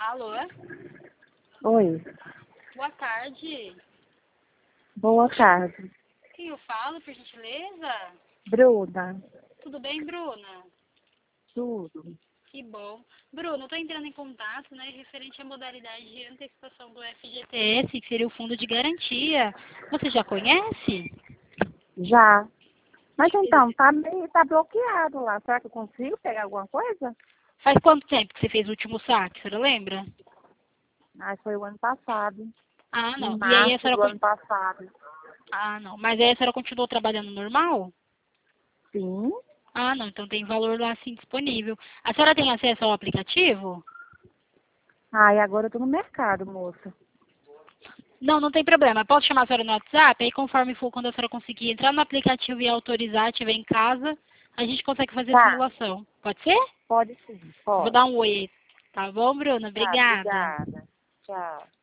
Alô? Oi, Boa tarde. boa tarde. Quem eu falo, por gentileza? Bruna, Tudo bem, Bruna? tudo. Que bom. Bruna, eu estou entrando em contato, né, referente à modalidade de antecipação do FGTS, que seria o Fundo de Garantia. Você já conhece? Já. Mas então, tá bloqueado lá. Será que eu consigo pegar alguma coisa? Faz quanto tempo que você fez o último saque, você lembra? Ah, foi o ano passado. Ah, Em não. E aí a março senhora... do ano passado. Ah, não. Mas aí a senhora continuou trabalhando normal? Sim. Ah, não. Então tem valor lá, sim, disponível. A senhora tem acesso ao aplicativo? Ah, e agora eu tô no mercado, moça. Não, não tem problema. Posso chamar a senhora no WhatsApp? Aí conforme for, quando a senhora conseguir entrar no aplicativo e autorizar, estiver em casa, a gente consegue fazer a Tá, simulação. Pode ser? pode sim, Vou pode. dar um oi aí. Tá bom, Bruna? Tá, Obrigada. obrigada. Tchau.